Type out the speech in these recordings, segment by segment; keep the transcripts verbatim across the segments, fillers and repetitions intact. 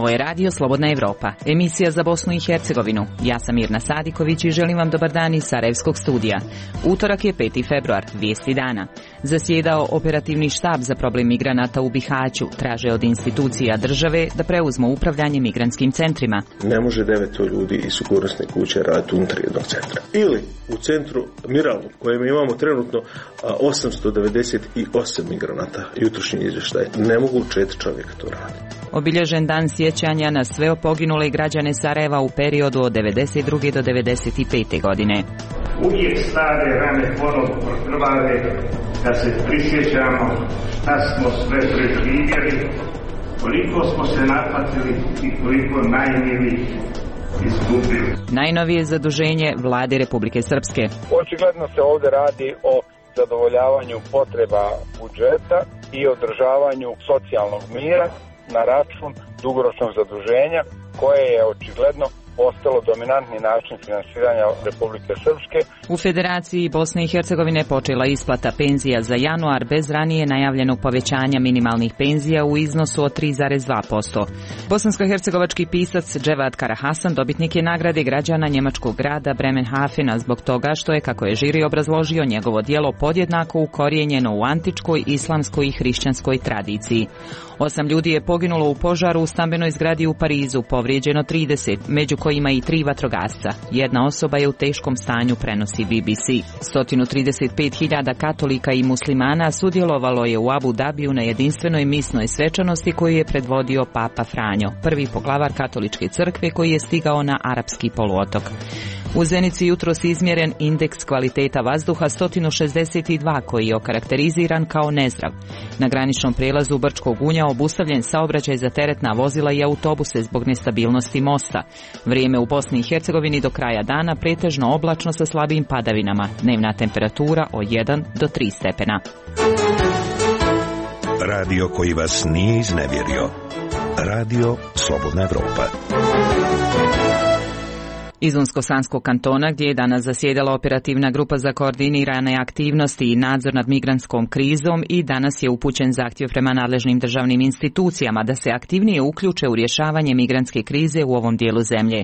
Ovo je Radio Slobodna Evropa, emisija za Bosnu i Hercegovinu. Ja sam Mirna Sadiković i želim vam dobar dan iz Sarajevskog studija. Utorak je peti februar, vijesti dana. Zasjedao operativni štab za problem migranata u Bihaću, traže od institucija države da preuzmu upravljanje migrantskim centrima. Ne može devet ljudi iz sigurnosne kuće raditi unutar jednog centra. Ili u centru Miralu, kojem imamo trenutno osamsto devedeset osam migranata, jutrošnji izvještaj, ne mogu četiri čovjeka to raditi. Obilježen dan sjećanja na sve poginule građane Sarajeva u periodu od devedeset druge do devedeset pete godine. Uvijek stare rane ponovo prokrvave, da se prisjećamo šta smo sve preživjeli, koliko smo se napatili i koliko najmilih izgubili. Najnovije zaduženje vlade Republike Srpske. Očigledno se ovdje radi o zadovoljavanju potreba budžeta i održavanju socijalnog mira na račun dugoročnog zaduženja, koje je očigledno postalo dominantni način finansiranja Republike Srpske. U Federaciji Bosne i Hercegovine počela isplata penzija za januar bez ranije najavljenog povećanja minimalnih penzija u iznosu od tri zarez dva posto. Bosansko-hercegovački pisac Dževad Karahasan dobitnik je nagrade građana njemačkog grada Bremenhafena zbog toga što je, kako je žiri obrazložio, njegovo djelo podjednako ukorijenjeno u antičkoj, islamskoj i hrišćanskoj tradiciji. Osam ljudi je poginulo u požaru u stambenoj zgradi u Parizu, povrijeđeno trideset, među kojima i tri vatrogasca. Jedna osoba je u teškom stanju, prenosi B B C. sto trideset pet hiljada katolika i muslimana sudjelovalo je u Abu Dabiju na jedinstvenoj misnoj svečanosti koju je predvodio Papa Franjo, prvi poglavar katoličke crkve koji je stigao na arapski poluotok. U Zenici jutros izmjeren indeks kvaliteta vazduha sto šezdeset dva koji je okarakteriziran kao nezdrav. Na graničnom prijelazu Brčkog Unja obustavljen saobraćaj za teretna vozila i autobuse zbog nestabilnosti mosta. Vrijeme u Bosni i Hercegovini do kraja dana pretežno oblačno sa slabim padavinama. Dnevna temperatura od jedan do tri stepena. Radio koji vas nije iznevjerio. Radio Slobodna Evropa. Iz Unsko-Sanskog kantona, gdje je danas zasjedala operativna grupa za koordinirane aktivnosti i nadzor nad migrantskom krizom, i danas je upućen zahtjev prema nadležnim državnim institucijama da se aktivnije uključe u rješavanje migrantske krize u ovom dijelu zemlje.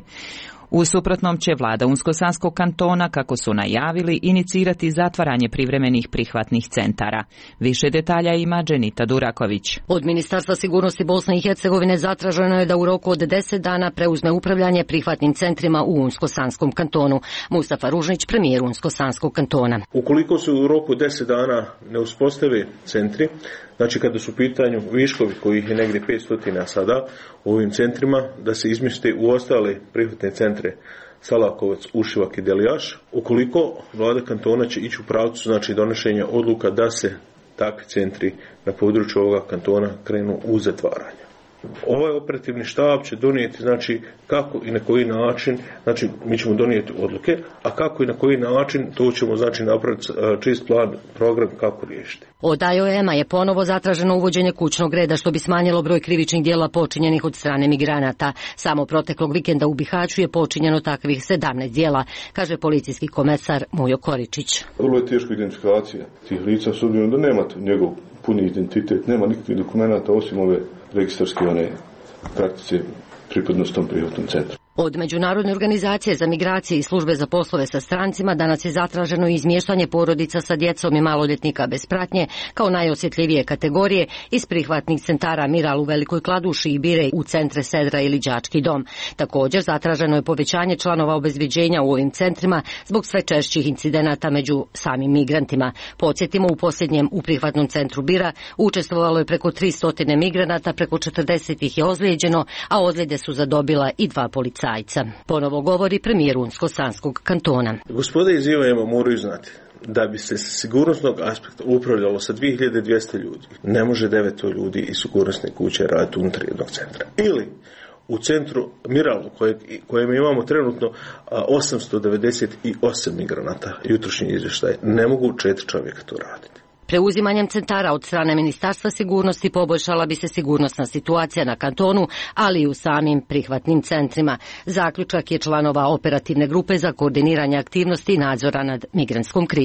U suprotnom će vlada Unsko-Sanskog kantona, kako su najavili, inicirati zatvaranje privremenih prihvatnih centara. Više detalja ima Dženita Duraković. Od Ministarstva sigurnosti Bosne i Hercegovine zatraženo je da u roku od deset dana preuzme upravljanje prihvatnim centrima u Unsko-Sanskom kantonu. Mustafa Ružnić, premijer Unsko-Sanskog kantona. Ukoliko se u roku deset dana ne uspostave centri, znači kada su u pitanju viškovi kojih je negdje petsto sada u ovim centrima, da se izmjeste u ostale prihvatne centre Salakovac, Ušivak i Delijaš, ukoliko vlada kantona će ići u pravcu, znači donošenja odluka da se takvi centri na području ovoga kantona krenu u zatvaranje. Ovaj operativni štab će donijeti, znači, kako i na koji način, znači, mi ćemo donijeti odluke, a kako i na koji način, to ćemo, znači, napraviti čist plan, program kako riješiti. Od I O M-a je ponovo zatraženo uvođenje kućnog reda, što bi smanjilo broj krivičnih djela počinjenih od strane migranata. Samo proteklog vikenda u Bihaću je počinjeno takvih sedamnaest djela, kaže policijski komesar Mujo Koričić. Vrlo je teško identifikacija tih lica, s obzirom da nemate njegov puni identitet, nema nikakvih dokumenata osim ove registarske one praktice pripadnostom prihvatnom centru. Od Međunarodne organizacije za migracije i službe za poslove sa strancima danas je zatraženo izmještanje porodica sa djecom i maloljetnika bez pratnje kao najosjetljivije kategorije iz prihvatnih centara Miral u Velikoj Kladuši i Birej u centre Sedra ili Đački dom. Također zatraženo je povećanje članova obezbeđenja u ovim centrima zbog sve češćih incidenata među samim migrantima. Podsjetimo, u posljednjem u prihvatnom centru Bira učestvovalo je preko tristo migranata, preko četrdeset ih je ozlijeđeno, a ozljede su zadobila i dva policajca. Ponovo govori premijer Unsko-Sanskog kantona. Gospode iz I O M-a moraju znati da bi se s sigurnosnog aspekta upravljalo sa dvije hiljade dvjesto ljudi. Ne može devet ljudi iz sigurnosne kuće raditi unutar jednog centra. Ili u centru Miralu, kojeg, kojem imamo trenutno osamsto devedeset osam migranata, jutrošnji izvještaj, ne mogu četiri čovjeka to raditi. Preuzimanjem centara od strane Ministarstva sigurnosti poboljšala bi se sigurnosna situacija na kantonu, ali i u samim prihvatnim centrima. Zaključak je članova operativne grupe za koordiniranje aktivnosti i nadzora nad migrantskom krizom.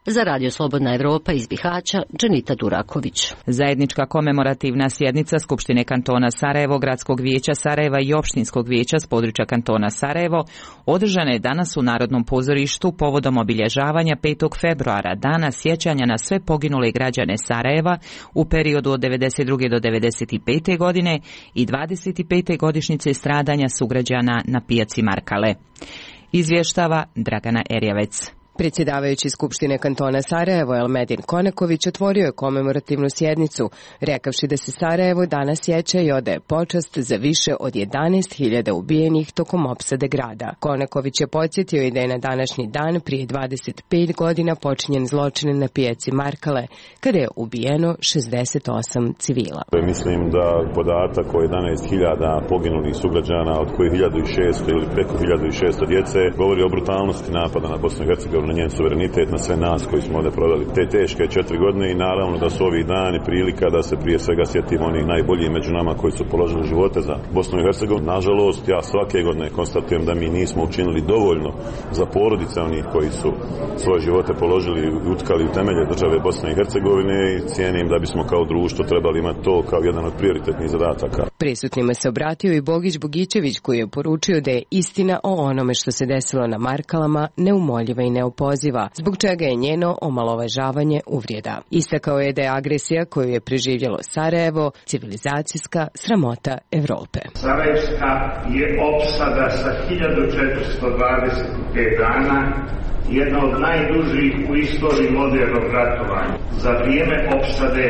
Za Radio Slobodna Evropa iz Bihaća, Džanita Duraković. Zajednička komemorativna sjednica Skupštine kantona Sarajevo, Gradskog vijeća Sarajeva i Opštinskog vijeća s područja kantona Sarajevo održana je danas u Narodnom pozorištu povodom obilježavanja petog februara, dana sjećanja na sve poginule građane Sarajeva u periodu od devedeset druge do devedeset pete godine i dvadeset pete godišnjice stradanja sugrađana na pijaci Markale. Izvještava Dragana Erjavec. Predsjedavajući Skupštine kantona Sarajevo Elmedin Koneković otvorio je komemorativnu sjednicu, rekavši da se Sarajevo danas sjeća i odaje počast za više od jedanaest hiljada ubijenih tokom opsade grada. Koneković je podsjetio i da je na današnji dan prije dvadeset pet godina počinjen zločin na pijaci Markale, kada je ubijeno šezdeset osam civila. Mislim da podatak o jedanaest hiljada poginulih sugrađana, od kojih hiljadu šesto ili preko hiljadu šesto djece, govori o brutalnosti napada na Bosnu i Hercegovinu, na njen suverenitet, na sve nas koji smo ovdje proveli te teške četiri godine i naravno da su ovi dani prilika da se prije svega sjetimo onih najboljih među nama koji su položili živote za Bosnu i Hercegovinu. Nažalost, ja svake godine konstatujem da mi nismo učinili dovoljno za porodice onih koji su svoje živote položili i utkali u temelje države Bosne i Hercegovine i cijenim da bismo kao društvo trebali imati to kao jedan od prioritetnih zadataka. Prisutnima se obratio i Bogić Bogićević koji je poručio da je istina o onome što se desilo na Markalama neumoljiva i neopoziva, zbog čega je njeno omalovažavanje uvrjeda. Istakao je da je agresija koju je preživjelo Sarajevo civilizacijska sramota Evrope. Sarajevska je opsada sa hiljadu četiristo dvadeset pet dana jedna od najdužih u istoriji modernog ratovanja. Za vrijeme opsade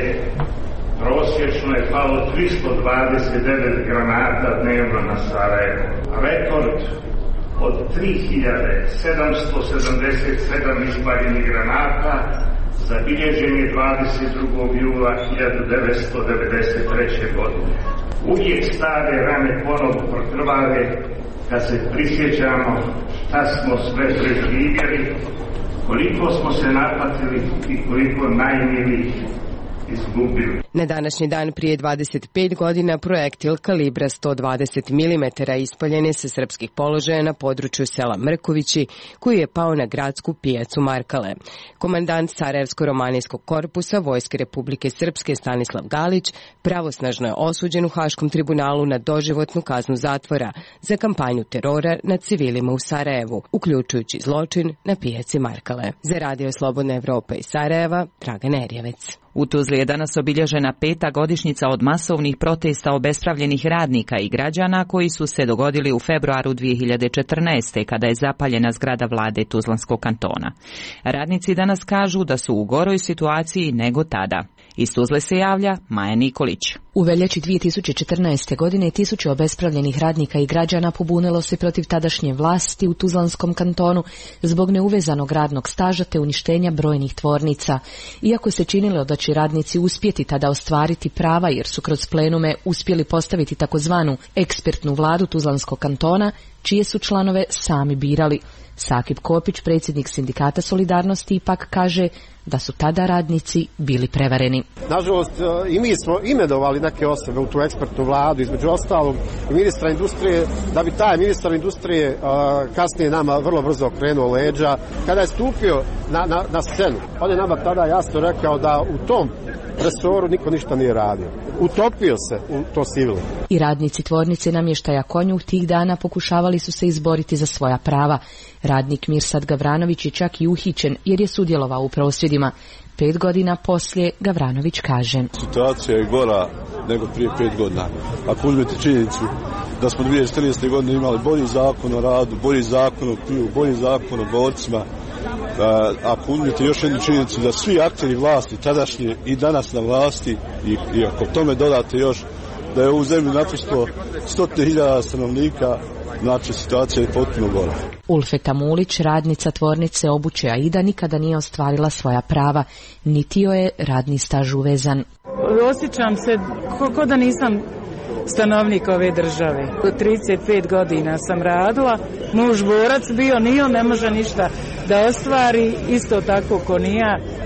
prosječno je palo tristo dvadeset devet granata dnevno na Sarajevo. Rekord od tri hiljade sedamsto sedamdeset sedam ispaljenih granata zabilježen je dvadeset drugog jula hiljadu devetsto devedeset treće. godine. Uvijek stare rane ponovo prokrvave kad se prisjećamo šta smo sve preživjeli, koliko smo se napatili i koliko najmilijih izgubili. Na današnji dan prije dvadeset pet godina projektil kalibra sto dvadeset milimetara ispaljen je sa srpskih položaja na području sela Mrkovići, koji je pao na gradsku pijacu Markale. Komandant Sarajevsko-romanijskog korpusa Vojske Republike Srpske Stanislav Galić pravosnažno je osuđen u Haškom tribunalu na doživotnu kaznu zatvora za kampanju terora nad civilima u Sarajevu, uključujući zločin na pijaci Markale. Za Radio Slobodna Evropa iz Sarajeva, Dragan Erjavec. U Tuzli je danas obilježena peta godišnjica od masovnih protesta obespravljenih radnika i građana koji su se dogodili u februaru dvije hiljade četrnaeste. kada je zapaljena zgrada vlade Tuzlanskog kantona. Radnici danas kažu da su u goroj situaciji nego tada. Iz Tuzle se javlja Maja Nikolić. U veljači dvije tisuće četrnaeste. godine tisuće obespravljenih radnika i građana pobunilo se protiv tadašnje vlasti u Tuzlanskom kantonu zbog neuvezanog radnog staža te uništenja brojnih tvornica. Iako se činilo da će radnici uspjeti tada ostvariti prava jer su kroz plenume uspjeli postaviti takozvanu ekspertnu vladu Tuzlanskog kantona, čije su članove sami birali. Sakip Kopić, predsjednik sindikata Solidarnosti, ipak kaže da su tada radnici bili prevareni. Nažalost, i mi smo imenovali neke osobe u tu ekspertnu vladu, između ostalog i ministra industrije, da bi taj ministar industrije kasnije nama vrlo brzo okrenuo leđa. Kada je stupio na, na, na scenu, on je nama tada jasno rekao da u tom resoru niko ništa nije radio. Utopio se u to sivilo. I radnici tvornice namještaja Konjuh tih dana pokušavali su se izboriti za svoja prava. Radnik Mirsad Gavranović je čak i uhićen jer je sudjelovao u prosvjedima. Pet godina poslije Gavranović kaže: Situacija je gora nego prije pet godina. Ako uzmete činjenicu da smo dvije tisuće četrnaeste. godine imali bolji zakon o radu, bolji zakon o pivu, bolji zakon o borcima, ako uzmete još jednu činjenicu da svi akteri vlasti tadašnje i danas na vlasti i, i ako tome dodate još da je u zemlji naprosto stotine hiljada stanovnika, znači situacija je potpuno gora. Ulfeta Mulić, radnica tvornice obuće Aida, nikada nije ostvarila svoja prava, niti joj je radni staž uvezan. Osjećam se ko da nisam stanovnik ove države. trideset pet godina sam radila, muž borac bio, nije on ne može ništa da ostvari, isto tako ko nija.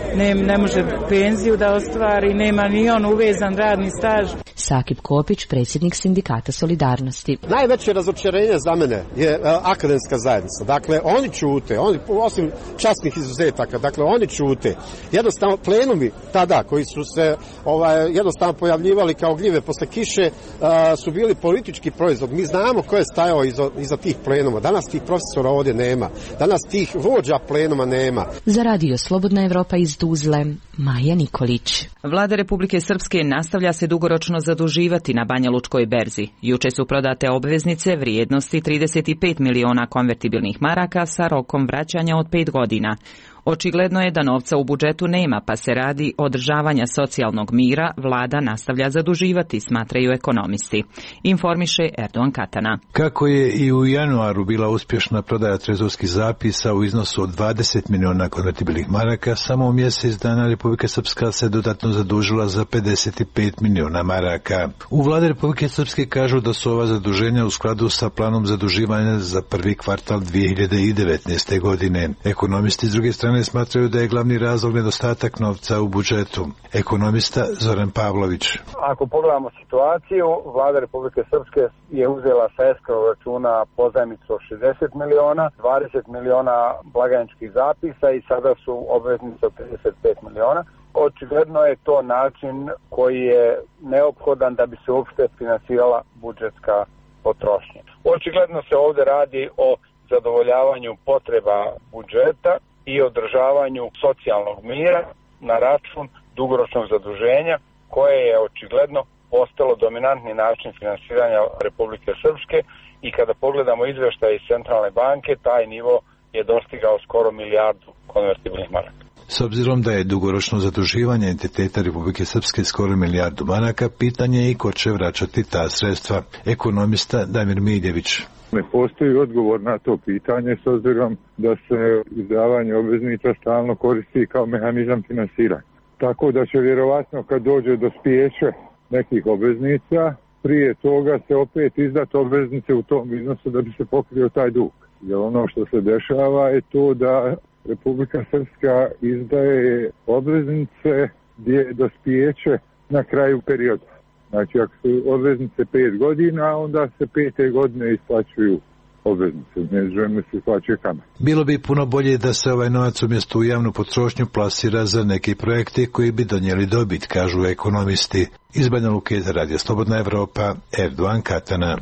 ne, ne može penziju da ostvari, nema ni on uvezan radni staž. Sakip Kopić, predsjednik sindikata Solidarnosti. Najveće razočarenje za mene je a, akademska zajednica. Dakle, oni ćute, oni, osim časnih izuzetaka, dakle, oni ćute. Jednostavno, plenumi tada, koji su se ovaj, jednostavno pojavljivali kao gljive posle kiše, a, su bili politički proizvod. Mi znamo ko je stajao iza, iza tih plenuma. Danas tih profesora ovdje nema. Danas tih vođa plenuma nema. Za radio Slobodna Evropa iz Tuzle, Maja Nikolić. Vlada Republike Srpske nastavlja se dugoročno zaduživati na Banja Lučkoj berzi. Juče su prodate obveznice vrijednosti trideset pet miliona konvertibilnih maraka sa rokom vraćanja od pet godina. Očigledno je da novca u budžetu nema, pa se radi održavanja socijalnog mira, vlada nastavlja zaduživati, smatraju ekonomisti. Informiše Erdogan Katana. Kako je i u januaru bila uspješna prodaja trezorskih zapisa u iznosu od dvadeset miliona konvertibilnih maraka, samo u mjesec dana Republika Srpska se dodatno zadužila za pedeset pet miliona maraka. U vladi Republike Srpske kažu da su ova zaduženja u skladu sa planom zaduživanja za prvi kvartal dvije hiljade devetnaeste. godine. Ekonomisti s druge strane smatraju da je glavni razlog nedostatak novca u budžetu. Ekonomista Zoran Pavlović. Ako pogledamo situaciju, vlada Republike Srpske je uzela sa eskrov računa pozajmicu od šezdeset miliona, dvadeset miliona blagajničkih zapisa i sada su obveznice od trideset pet miliona. Očigledno je to način koji je neophodan da bi se uopšte finansirala budžetska potrošnja. Očigledno se ovdje radi o zadovoljavanju potreba budžeta i održavanju socijalnog mira na račun dugoročnog zaduženja koje je očigledno postalo dominantni način finansiranja Republike Srpske i kada pogledamo izvještaj iz Centralne banke, taj nivo je dostigao skoro milijardu konvertibilnih maraka. S obzirom da je dugoročno zaduživanje entiteta Republike Srpske skoro milijardu maraka, pitanje je i ko će vraćati ta sredstva. Ekonomista Damir Miljević. Ne postoji odgovor na to pitanje s obzirom da se izdavanje obveznica stalno koristi kao mehanizam finansiranja. Tako da će vjerovatno kad dođe do spijeće nekih obveznica, prije toga se opet izdati obveznice u tom iznosu da bi se pokrio taj dug. Jer ono što se dešava je to da Republika Srpska izdaje obveznice gdje do spijeće na kraju perioda. Znači, ako su obveznice pet godina, onda se pete godine isplaćuju obveznice, međuvremenu se isplaćuje kamat. Bilo bi puno bolje da se ovaj novac umjesto u javnu potrošnju plasira za neke projekte koji bi donijeli dobit, kažu ekonomisti. Iz Banja Luke za radio Slobodna Evropa, Erdogan Katana.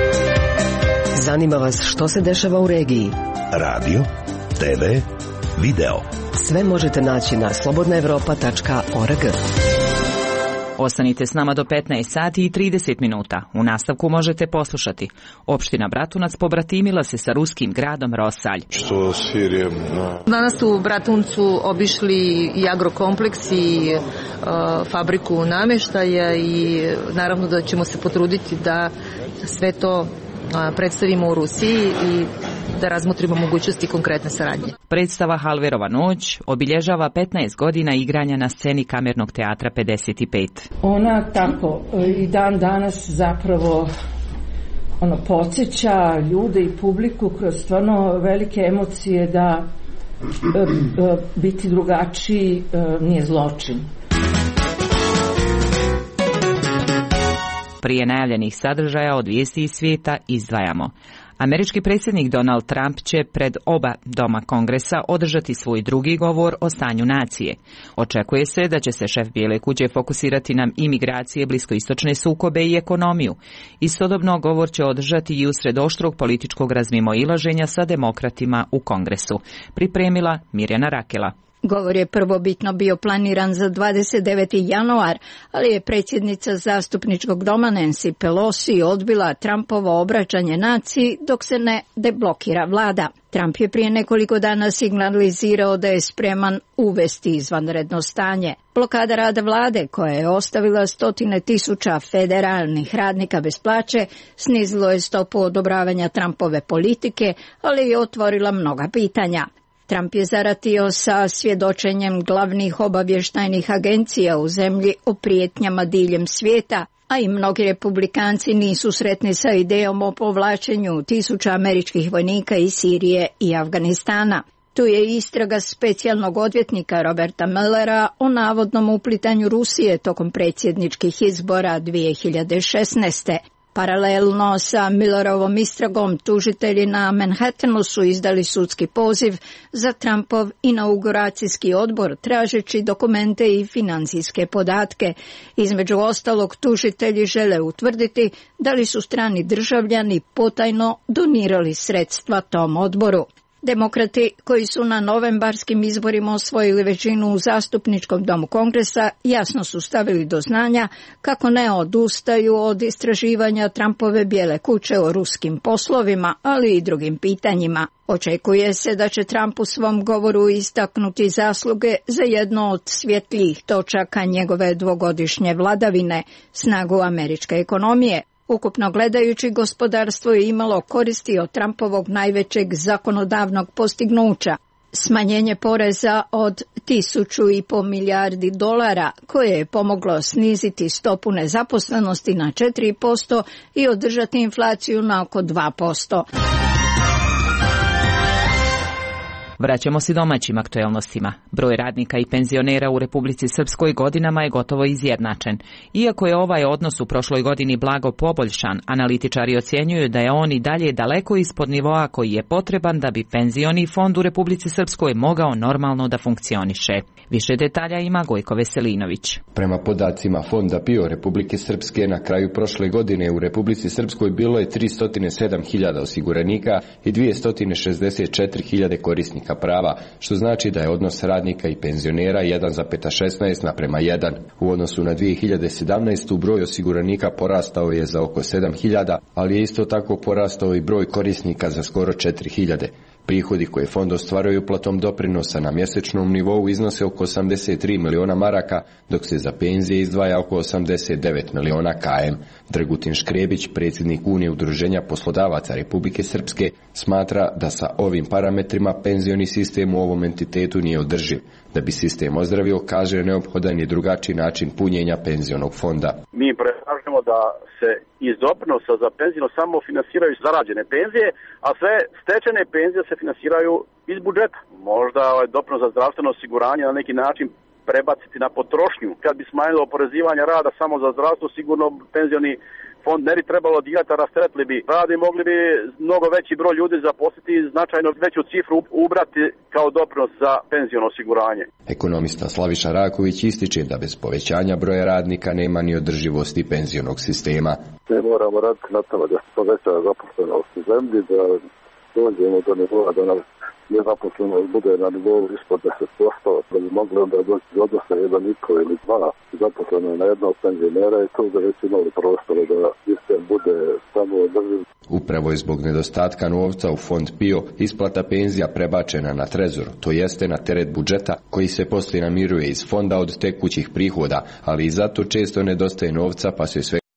Zanima vas što se dešava u regiji? Radio, te ve, video. Sve možete naći na slobodna evropa tačka org. Ostanite s nama do petnaest sati i trideset minuta. U nastavku možete poslušati. Opština Bratunac pobratimila se sa ruskim gradom Rosalj. Što Sirije... Danas su u Bratuncu obišli i agrokompleks i uh, fabriku namještaja i naravno da ćemo se potruditi da sve to uh, predstavimo u Rusiji i da razmotrimo mogućnosti konkretne saradnje. Predstava Halverova noć obilježava petnaest godina igranja na sceni Kamernog teatra pedeset pet. Ona tako i dan danas zapravo ono podsjeća ljude i publiku kroz stvarno velike emocije da e, e, biti drugačiji e, nije zločin. Prije najavljenih sadržaja od vijesti iz svijeta izdvajamo. Američki predsjednik Donald Trump će pred oba doma Kongresa održati svoj drugi govor o stanju nacije. Očekuje se da će se šef Bijele kuće fokusirati na imigracije, bliskoistočne sukobe i ekonomiju. Istodobno govor će održati i usred oštrog političkog razmimoilaženja sa demokratima u Kongresu. Pripremila Mirjana Rakela. Govor je prvobitno bio planiran za dvadeset deveti januar, ali je predsjednica zastupničkog doma Nancy Pelosi odbila Trumpovo obraćanje naciji dok se ne deblokira vlada. Trump je prije nekoliko dana signalizirao da je spreman uvesti izvanredno stanje. Blokada rada vlade, koja je ostavila stotine tisuća federalnih radnika bez plaće, snizilo je stopu odobravanja Trumpove politike, ali je otvorila mnoga pitanja. Trump je zaratio sa svjedočenjem glavnih obavještajnih agencija u zemlji o prijetnjama diljem svijeta, a i mnogi republikanci nisu sretni sa idejom o povlačenju tisuća američkih vojnika iz Sirije i Afganistana. Tu je istraga specijalnog odvjetnika Roberta Muellera o navodnom uplitanju Rusije tokom predsjedničkih izbora dvije hiljade šesnaeste. Paralelno sa Muellerovom istragom, tužitelji na Manhattanu su izdali sudski poziv za Trumpov inauguracijski odbor tražeći dokumente i financijske podatke. Između ostalog, tužitelji žele utvrditi da li su strani državljani potajno donirali sredstva tom odboru. Demokrati, koji su na novembarskim izborima osvojili većinu u zastupničkom domu Kongresa, jasno su stavili do znanja kako ne odustaju od istraživanja Trumpove bijele kuće o ruskim poslovima, ali i drugim pitanjima. Očekuje se da će Trump u svom govoru istaknuti zasluge za jedno od svjetlijih točaka njegove dvogodišnje vladavine, snagu američke ekonomije. Ukupno gledajući, gospodarstvo je imalo koristi od Trumpovog najvećeg zakonodavnog postignuća, smanjenje poreza od tisuću i pol milijardi dolara, koje je pomoglo sniziti stopu nezaposlenosti na četiri posto i održati inflaciju na oko dva posto. Vraćamo se domaćim aktuelnostima. Broj radnika i penzionera u Republici Srpskoj godinama je gotovo izjednačen. Iako je ovaj odnos u prošloj godini blago poboljšan, analitičari ocjenjuju da je on i dalje daleko ispod nivoa koji je potreban da bi penzioni fond u Republici Srpskoj mogao normalno da funkcioniše. Više detalja ima Gojko Veselinović. Prema podacima Fonda P I O Republike Srpske, na kraju prošle godine u Republici Srpskoj bilo je tristo sedam hiljada osiguranika i dvjesto šezdeset četiri hiljade korisnika prava, što znači da je odnos radnika i penzionera jedan zarez šesnaest naprema jedan. U odnosu na dvije hiljade sedamnaestu. broj osiguranika porastao je za oko sedam hiljada, ali je isto tako porastao i broj korisnika za skoro četiri hiljade. Prihodi koje fond ostvaruje uplatom doprinosa na mjesečnom nivou iznose oko osamdeset tri miliona maraka, dok se za penzije izdvaja oko osamdeset devet miliona km. Dragutin Škrebić, predsjednik Unije udruženja poslodavaca Republike Srpske, smatra da sa ovim parametrima penzioni sistem u ovom entitetu nije održiv. Da bi sistem ozdravio, kaže, neophodan je drugačiji način punjenja penzionog fonda. Mi predlažemo da se iz doprinosa za penzijno samo finansiraju zarađene penzije, a sve stečene penzije se finansiraju iz budžeta. Možda ovaj doprinos za zdravstveno osiguranje na neki način prebaciti na potrošnju. Kad bi smanjilo oporezivanje rada samo za zdravstvo, sigurno penzioni fond ne bi trebalo dirati, a rasteretili bi rad i mogli bi mnogo veći broj ljudi zaposliti i značajno veću cifru ubrati kao doprinos za penziono osiguranje. Ekonomista Slaviša Raković ističe da bez povećanja broja radnika nema ni održivosti penzionog sistema. Mi moramo raditi na tome da se poveća zaposlenost u zemlji, da dođemo do nivoa da nam nezaposlenost bude na nivou ispod deset posto, da bi mogli onda doći do odnosa jedan i pol ili dva zaposleno na jednog penzionera i to da već imali prostore da sistem bude samo održiv. Upravo je zbog nedostatka novca u fond P I O isplata penzija prebačena na trezor, to jeste na teret budžeta koji se poslije namiruje iz fonda od tekućih prihoda, ali i zato često nedostaje novca pa se sve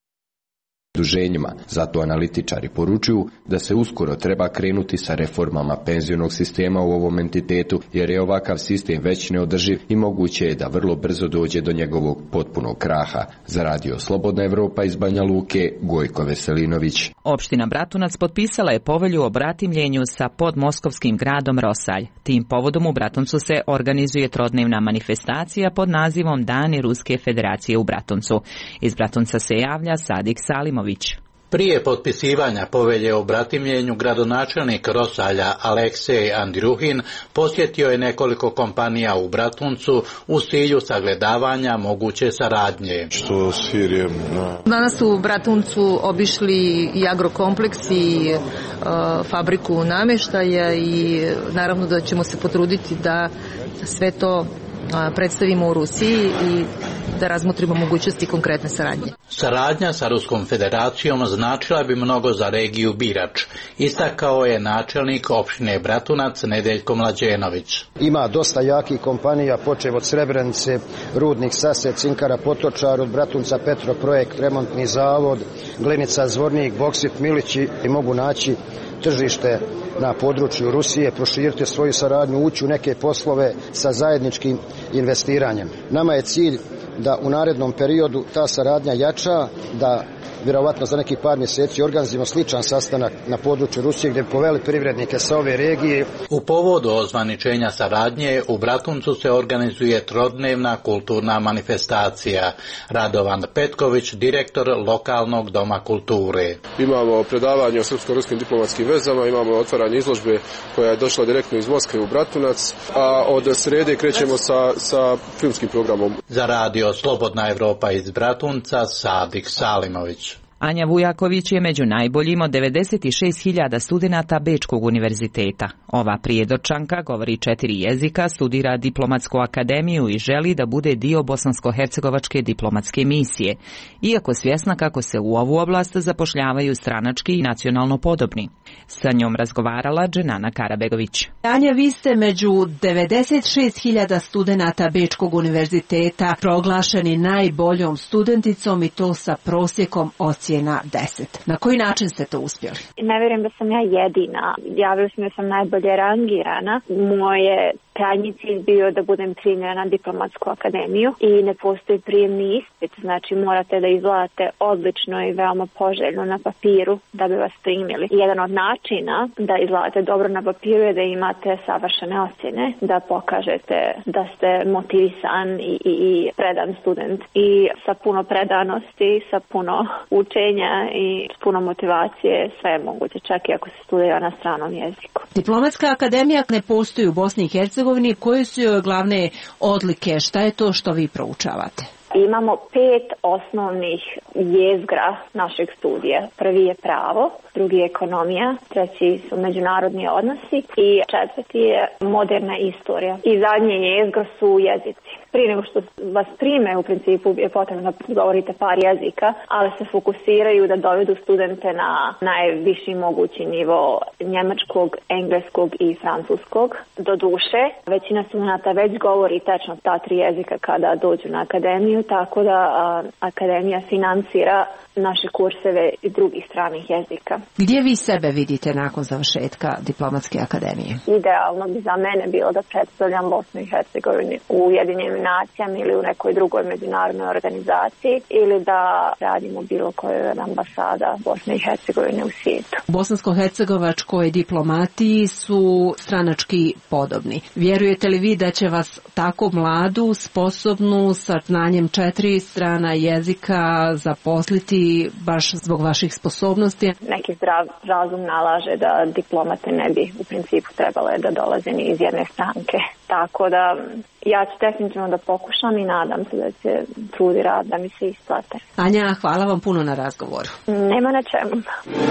duženjima. Zato analitičari poručuju da se uskoro treba krenuti sa reformama penzionog sistema u ovom entitetu, jer je ovakav sistem već neodrživ i moguće je da vrlo brzo dođe do njegovog potpunog kraha. Za radio Slobodna Evropa iz Banja Luke, Gojko Veselinović. Opština Bratunac potpisala je povelju o bratimljenju sa podmoskovskim gradom Rosalj. Tim povodom u Bratuncu se organizuje trodnevna manifestacija pod nazivom Dani Ruske federacije u Bratuncu. Iz Bratunca se javlja Sadik Salimović. Prije potpisivanja povelje o bratimljenju, gradonačelnik Rosalja Aleksej Andruhin posjetio je nekoliko kompanija u Bratuncu u cilju sagledavanja moguće saradnje. Što Sirijem, no. Danas su u Bratuncu obišli i agrokompleks i uh, fabriku namještaja i naravno da ćemo se potruditi da sve to uh, predstavimo u Rusiji i da razmotrimo mogućnosti konkretne saradnje. Saradnja sa Ruskom federacijom značila bi mnogo za regiju Birač, istakao je načelnik opštine Bratunac Nedeljko Mlađenović. Ima dosta jakih kompanija, počev od Srebrenice, Rudnik Sase, Cinkara Potočar, od Bratunca Petroprojekt, Remontni zavod, Glinica Zvornik, Boksit Milići i mogu naći tržište na području Rusije, proširiti svoju saradnju, ući u neke poslove sa zajedničkim investiranjem. Nama je cilj da u narednom periodu ta saradnja jača, da vjerovatno za neki par mjeseci organizujemo sličan sastanak na području Rusije gdje bi poveli privrednike sa ove regije. U povodu ozvaničenja saradnje u Bratuncu se organizuje trodnevna kulturna manifestacija. Radovan Petković, direktor lokalnog doma kulture. Imamo predavanje o srpsko-ruskim diplomatskim vezama, imamo otvaranje izložbe koja je došla direktno iz Moskve u Bratunac, a od srede krećemo sa, sa filmskim programom. Za radio Slobodna Evropa iz Bratunca, Sadik Salimović. Anja Vujaković je među najboljim od devedeset šest hiljada studenata Bečkog univerziteta. Ova prijedorčanka govori četiri jezika, studira diplomatsku akademiju i želi da bude dio bosansko-hercegovačke diplomatske misije, iako svjesna kako se u ovu oblast zapošljavaju stranački i nacionalno podobni. Sa njom razgovarala Dženana Karabegović. Anja, vi ste među devedeset šest hiljada studenata Bečkog univerziteta proglašeni najboljom studenticom i to sa prosjekom ocjena deset. Na koji način ste to uspjeli? Ne vjerujem da sam ja jedina. Javili smo da sam najbolje rangirana. Moje krajnji cilj bio da budem primljena na diplomatsku akademiju i ne postoji prijemni ispit, znači morate da izgledate odlično i veoma poželjno na papiru da bi vas primili. Jedan od načina da izgledate dobro na papiru je da imate savršene ocjene, da pokažete da ste motivisan i, i, i predan student i sa puno predanosti, sa puno učenja i puno motivacije sve je moguće, čak i ako se studira na stranom jeziku. Diplomatska akademija ne postoji u Bosni i Hercegovini. Koje su joj glavne odlike? Šta je to što vi proučavate? Imamo pet osnovnih jezgra našeg studija. Prvi je pravo, drugi je ekonomija, treći su međunarodni odnosi i četvrti je moderna istorija. I zadnje jezgro su jezici. Prije nego što vas prime, u principu je potrebno da govorite par jezika, ali se fokusiraju da dovedu studente na najviši mogući nivo njemačkog, engleskog i francuskog. Do duše, većina studenta već govori tečno ta tri jezika kada dođu na akademiju, tako da a, akademija financira naše kurseve i drugih stranih jezika. Gdje vi sebe vidite nakon završetka diplomatske akademije? Idealno bi za mene bilo da predstavljam Bosnu i Hercegovinu u Ujedinjenim nacijama ili u nekoj drugoj međunarodnoj organizaciji ili da radimo bilo koje ambasada Bosne i Hercegovine u svijetu. U bosansko-hercegovačkoj diplomatiji su stranački podobni. Vjerujete li vi da će vas tako mladu, sposobnu, sa znanjem četiri strana jezika zaposliti baš zbog vaših sposobnosti? Neki zdrav razum nalaže da diplomate ne bi u principu trebale da dolaze ni iz jedne stranke. Tako da ja ću definitivno da pokušam i nadam se da će trud i rad da mi se isplate. Anja, hvala vam puno na razgovoru. Nema na čemu.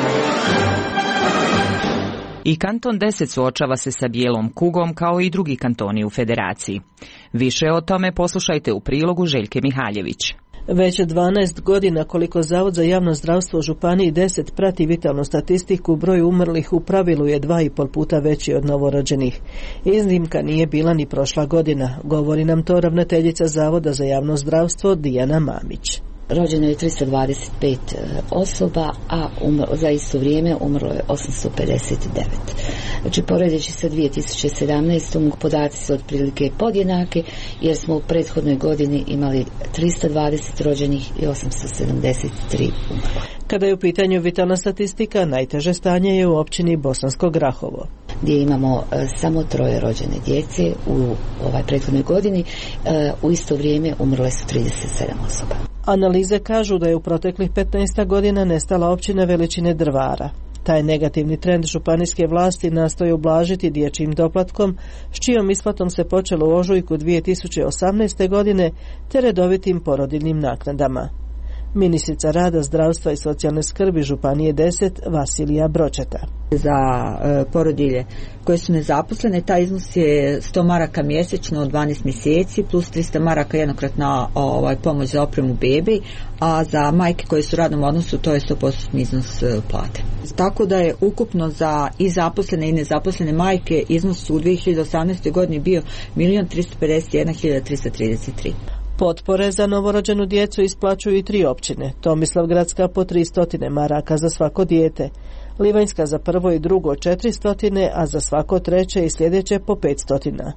I kanton deset suočava se sa bijelom kugom kao i drugi kantoni u federaciji. Više o tome poslušajte u prilogu Željke Mihaljević. Već dvanaest godina koliko Zavod za javno zdravstvo u Županiji deset prati vitalnu statistiku, broj umrlih u pravilu je dva i pol puta veći od novorođenih. Iznimka nije bila ni prošla godina, govori nam to ravnateljica Zavoda za javno zdravstvo Dijana Mamić. Rođeno je tristo dvadeset pet osoba, a umro, za isto vrijeme umrlo je osamsto pedeset devet. Znači, poredeći sa dvije tisuće sedamnaestom podaci su otprilike podjednake, jer smo u prethodnoj godini imali tristo dvadeset rođenih i osamsto sedamdeset tri umrlo. Kada je u pitanju vitalna statistika, najteže stanje je u općini Bosansko Grahovo, gdje imamo e, samo troje rođene djece u ovaj prethodnoj godini. E, u isto vrijeme umrle su trideset sedam osoba. Analize kažu da je u proteklih petnaest godina nestala općina veličine Drvara. Taj negativni trend županijske vlasti nastoje ublažiti dječjim doplatkom, s čijom isplatom se počelo u ožujku dvije tisuće osamnaeste godine, te redovitim porodiljnim naknadama. Ministrica rada, zdravstva i socijalne skrbi Županije deset Vasilija Bročeta. Za e, porodilje koje su nezaposlene, taj iznos je sto maraka mjesečno od dvanaest mjeseci plus tristo maraka jednokratna ovaj, pomoć za opremu bebi, a za majke koje su u radnom odnosu to je sto posto iznos e, plate. Tako da je ukupno za i zaposlene i nezaposlene majke iznos u dvije hiljade osamnaestoj godini bio milion tristo pedeset jedna hiljada tristo trideset tri. Potpore za novorođenu djecu isplaćuju i tri općine. Tomislavgradska po tristo maraka za svako dijete, Livanjska za prvo i drugo četiristo, a za svako treće i sljedeće po petsto.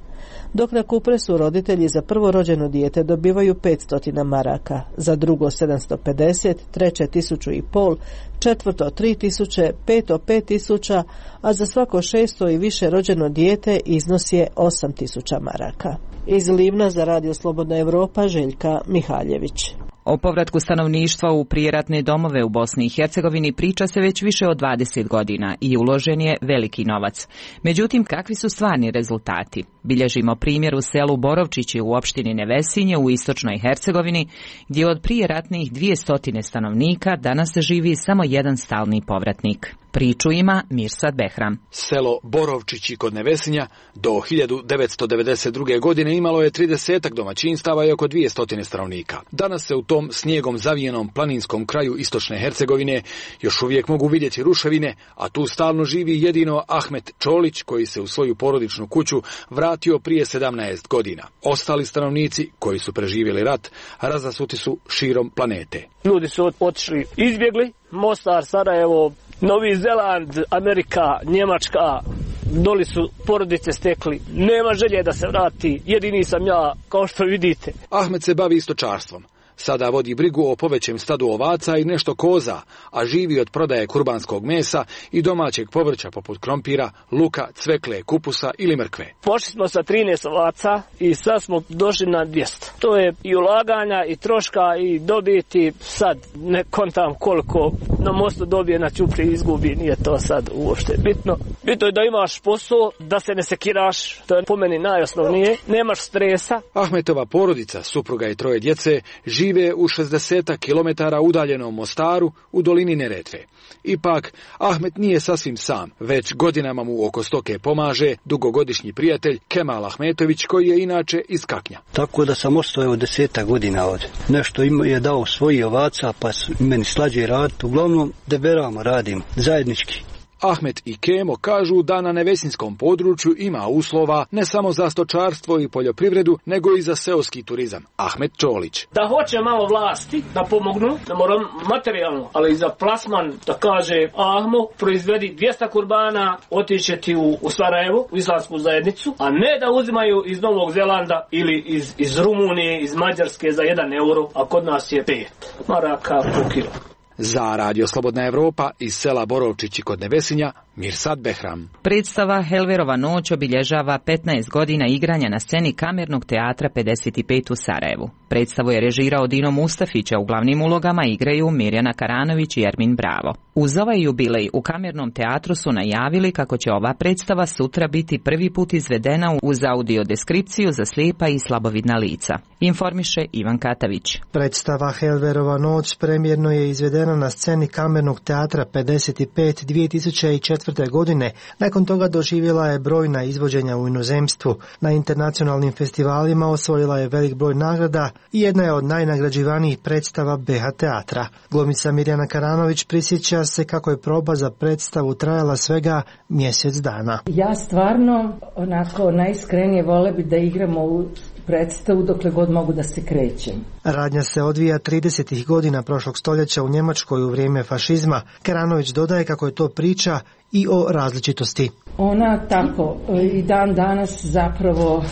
Dok na Kupresu roditelji za prvo rođeno dijete dobivaju petsto maraka, za drugo sedamsto pedeset, treće tisuću i pol, četvrto tri tisuće, peto pet tisuća, a za svako šesto i više rođeno dijete iznos je osam tisuća maraka. Iz Livna za Radio Slobodna Evropa, Željka Mihaljević. O povratku stanovništva u prijeratne domove u Bosni i Hercegovini priča se već više od dvadeset godina i uložen je veliki novac. Međutim, kakvi su stvarni rezultati? Bilježimo primjer u selu Borovčići u opštini Nevesinje u istočnoj Hercegovini, gdje od prijeratnih dvjesto stanovnika danas živi samo jedan stalni povratnik. Priču ima Mirsad Behram. Selo Borovčići kod Nevesinja do hiljadu devetsto devedeset druge. godine imalo je tridesetak domaćinstava i oko dvjesto stanovnika. Danas se u tom snijegom zavijenom planinskom kraju istočne Hercegovine još uvijek mogu vidjeti ruševine, a tu stalno živi jedino Ahmet Čolić, koji se u svoju porodičnu kuću vratio prije sedamnaest godina. Ostali stanovnici koji su preživjeli rat razasuti su širom planete. Ljudi su otišli, izbjegli, Mostar, Sarajevo, Novi Zeland, Amerika, Njemačka, doli su porodice stekli. Nema želje da se vrati, jedini sam ja, kao što vidite. Ahmet se bavi stočarstvom. Sada vodi brigu o povećem stadu ovaca i nešto koza, a živi od prodaje kurbanskog mesa i domaćeg povrća poput krompira, luka, cvekle, kupusa ili mrkve. Pošli smo sa trinaest ovaca i sad smo došli na dvjesto. To je i ulaganja i troška i dobiti. Sad ne kontam koliko na mostu dobije, na Ćupriji izgubi, nije to sad uopšte bitno. Bitno je da imaš posao, da se ne sekiraš, to je po meni najosnovnije, nemaš stresa. Ahmetova porodica, supruga i troje djece, žive u šezdeset kilometara udaljenom Mostaru u dolini Neretve. Ipak, Ahmet nije sasvim sam, već godinama mu oko stoke pomaže dugogodišnji prijatelj Kemal Ahmetović, koji je inače iz Kaknja. Tako da sam ostao evo deseta godina ovdje. Nešto im je dao svoji ovaca, pa meni slađe raditi. Uglavnom, deberamo radim zajednički. Ahmet i Kemo kažu da na nevesinskom području ima uslova ne samo za stočarstvo i poljoprivredu, nego i za seoski turizam. Ahmet Čolić. Da hoće malo vlasti da pomognu, ne moram materijalno, ali i za plasman da kaže Ahmo, proizvedi dvjesto kurbana, otiće ti u, u Sarajevo, u islamsku zajednicu, a ne da uzimaju iz Novog Zelanda ili iz, iz Rumunije, iz Mađarske za jedan euro, a kod nas je pet maraka po kilo. Za Radio Slobodna Evropa iz sela Borovčići kod Nevesinja, Mirsad Behram. Predstava Helverova noć obilježava petnaest godina igranja na sceni Kamernog teatra pedeset pet u Sarajevu. Predstavu je režirao Dino Mustafića, u glavnim ulogama igraju Mirjana Karanović i Ermin Bravo. Uz ovaj jubilej u Kamernom teatru su najavili kako će ova predstava sutra biti prvi put izvedena uz audiodeskripciju za slijepa i slabovidna lica. Informiše Ivan Katavić. Predstava Helverova noć premijerno je izvedena na sceni Kamernog teatra pedeset pet dvije tisuće četvrte. godine. Nakon toga doživjela je brojna izvođenja u inozemstvu. Na internacionalnim festivalima osvojila je velik broj nagrada i jedna je od najnagrađivanijih predstava B H teatra. Glumica Mirjana Karanović prisjeća se kako je proba za predstavu trajala svega mjesec dana. Ja stvarno onako najiskrenije vole bi da igramo u predstavu dokle god mogu da se krećem. Radnja se odvija tridesetih godina prošlog stoljeća u Njemačkoj u vrijeme fašizma. Karanović dodaje kako je to priča i o različitosti. Ona tako i dan danas zapravo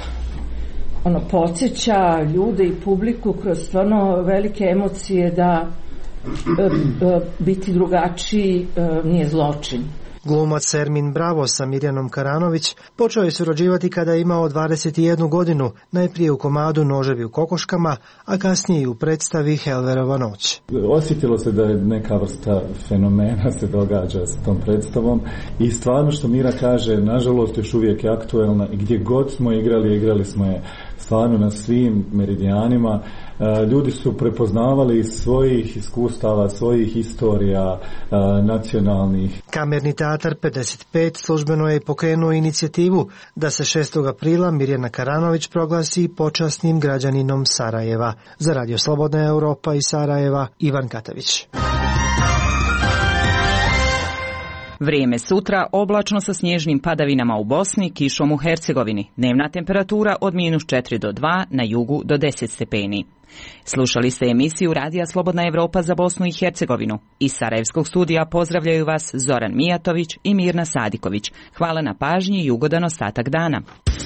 ono podsjeća ljude i publiku kroz stvarno velike emocije da e, e, biti drugačiji e, nije zločin. Glumac Ermin Bravo sa Mirjanom Karanović počeo je surađivati kada je imao dvadeset jednu godinu, najprije u komadu Noževi u kokoškama, a kasnije i u predstavi Helverova noć. Osjetilo se da je neka vrsta fenomena se događa s tom predstavom i stvarno što Mira kaže, nažalost još uvijek je aktuelna i gdje god smo igrali, igrali smo je stvarno na svim meridijanima. Ljudi su prepoznavali iz svojih iskustava, svojih historija nacionalnih. Kamerni teatar pedeset pet službeno je pokrenuo inicijativu da se šestog aprila Mirjana Karanović proglasi počasnim građaninom Sarajeva. Za Radio Slobodna Europa iz Sarajeva, Ivan Katavić. Vrijeme sutra oblačno sa snježnim padavinama u Bosni, kišom u Hercegovini. Dnevna temperatura od minus četiri do dva, na jugu do deset stepeni. Slušali ste emisiju Radija Slobodna Evropa za Bosnu i Hercegovinu. Iz Sarajevskog studija pozdravljaju vas Zoran Mijatović i Mirna Sadiković. Hvala na pažnji i ugodan ostatak dana.